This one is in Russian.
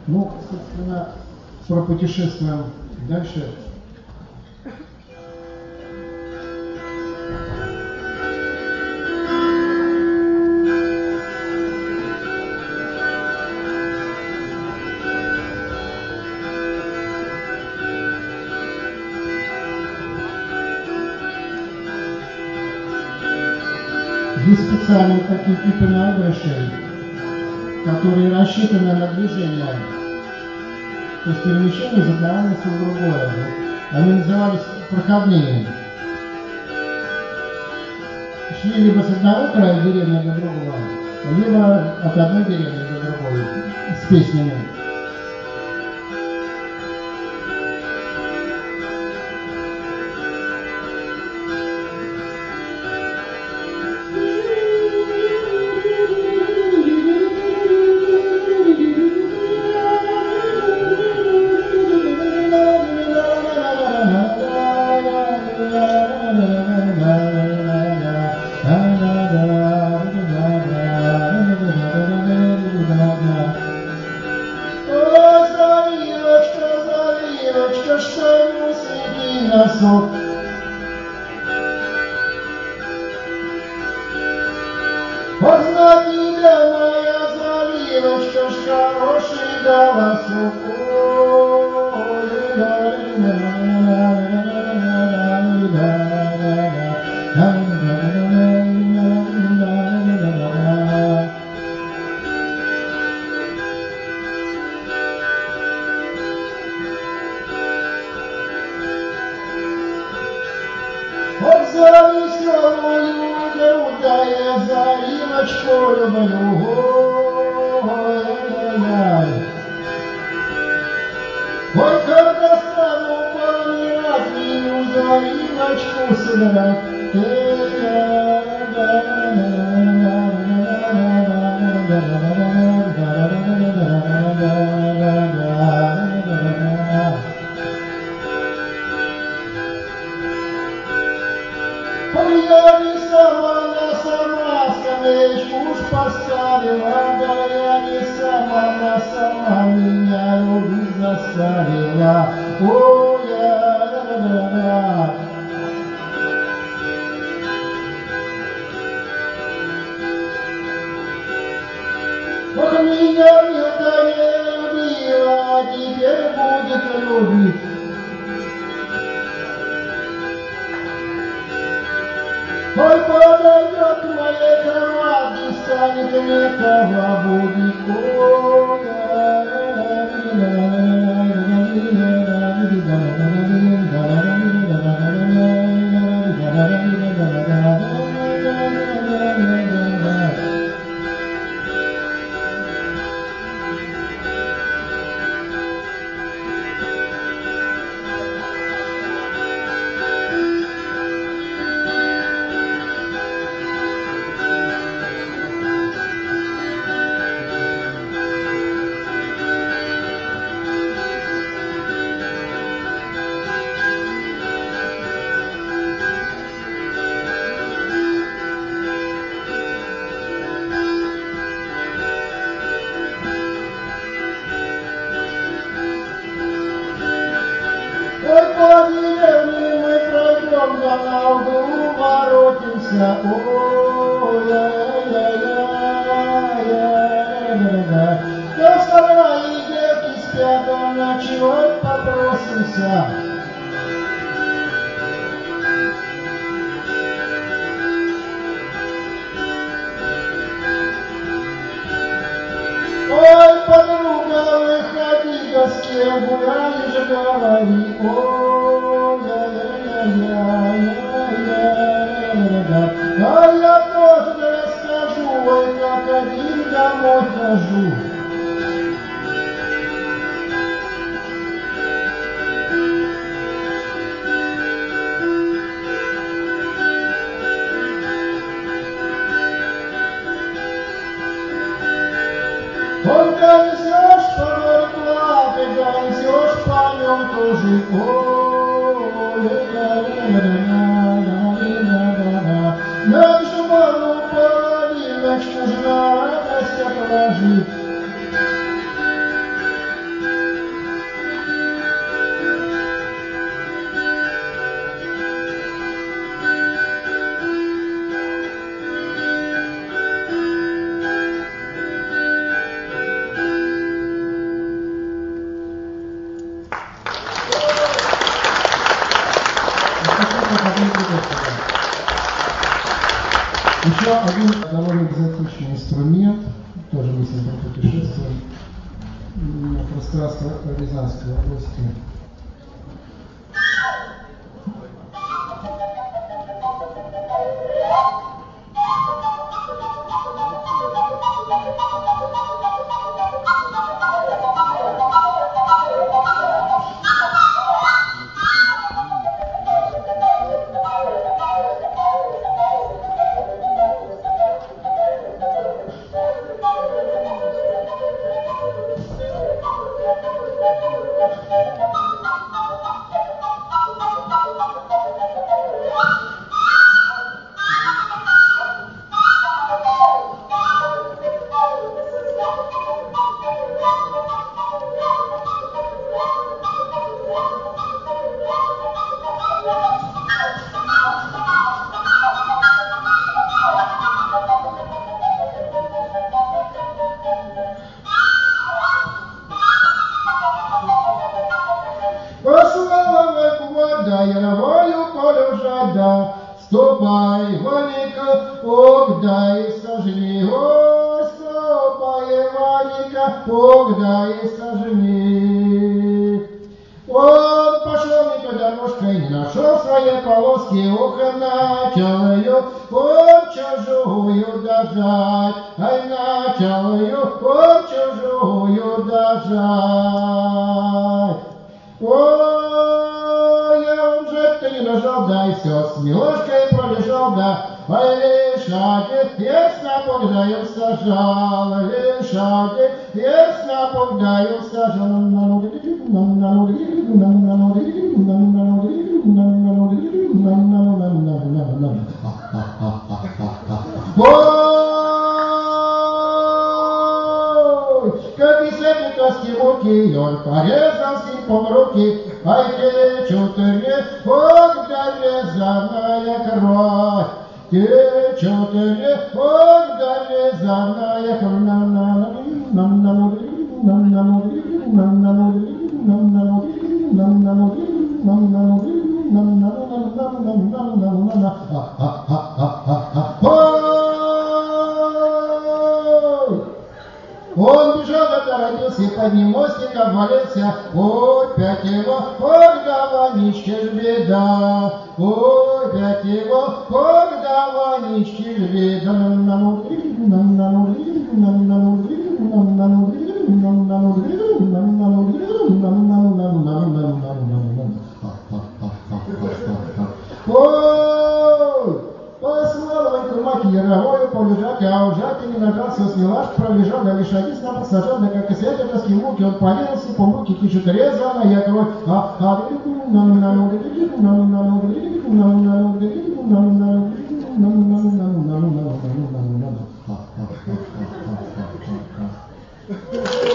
Ну, собственно, пропутешествуем дальше. Есть специальные такие типы наигрышей, которые рассчитаны на движение, то есть перемещение из одного места в другое. Они назывались проходные. Шли либо с одного края деревни до другого, либо от одной деревни до другой с песнями. один довольно экзотичный инструмент, тоже мы с ним путешествуем на пространство Рязанской области. Яровою полю жада, ступай, Ваника, огдай сожни, ой, ступай, Ваника, огдай сожни. Он пошел не той дорожкой, не нашел своей полоски, ухо начал ее, он чужую дожать, ай, начал ее, он чужую дожать. Ты не нажал, да и все, с милошкой пролежал, да, ай, лишаки, ясно погдаю сажал, лишаки, ясно погдаю сажал. Как и сетника руки, он порезал сипом руки, ай, течет мне, когда резаная кровь, течет мне, когда резаная Он бежал, оторопился, и под ним мостик обвалился. Ой, пять его, когда Ванички ж беда. Ой, пять его, когда Ванички ж беда. Ой! Послал Ваньку мать Яровою полежать, а ужать не нажался, с милаш пролежал, да лишадись на посажал, да как и светловские муки, он порезался, по муке тишет резаная кровь, а